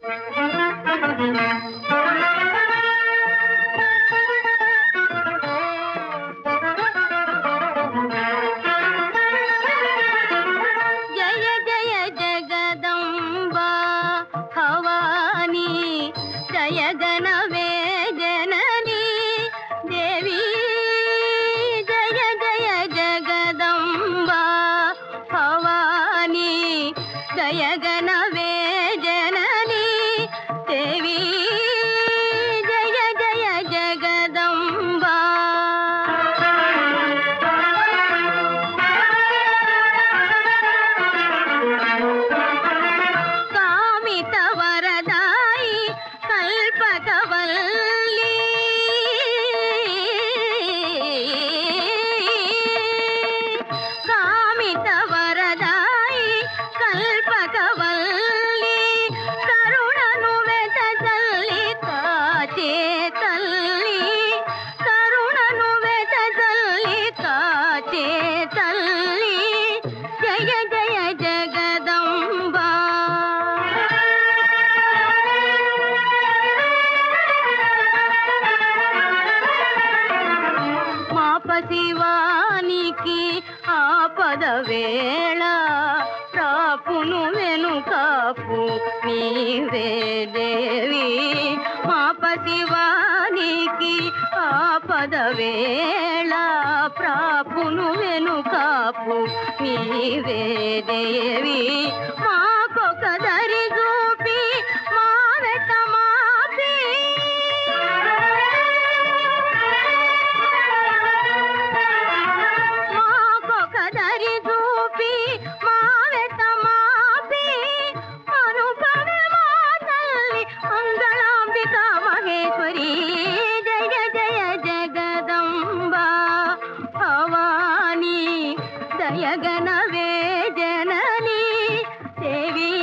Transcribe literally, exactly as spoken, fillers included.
జయగణవే జనని దేవి జయ జయ జగదంబా కామిత వరదాయి కల్పకవల్లి కామిత వరదాయి కల్పకవల్లి కరుణను వెదజల్లి కాచే తల్లి కరుణను వెదజల్లి కాచే తల్లి జయ జయ జగదంబా మాపశివానికి ఆపద వేళ రాపును వెనుకాపు నీవే దేవి మాపశివానికి ఆపద వేళ ప్రాపును వెనుకాపు నీవే దేవి మాకొక దరి చూపి మావెట మాపి మాకొక దరి చూపి మావెట మాపి అనుపవే మా తల్లి మంగళాంబిక మహేశ్వరి జయ జయ జగదంబా భవాని దయగణవే జనని దేవి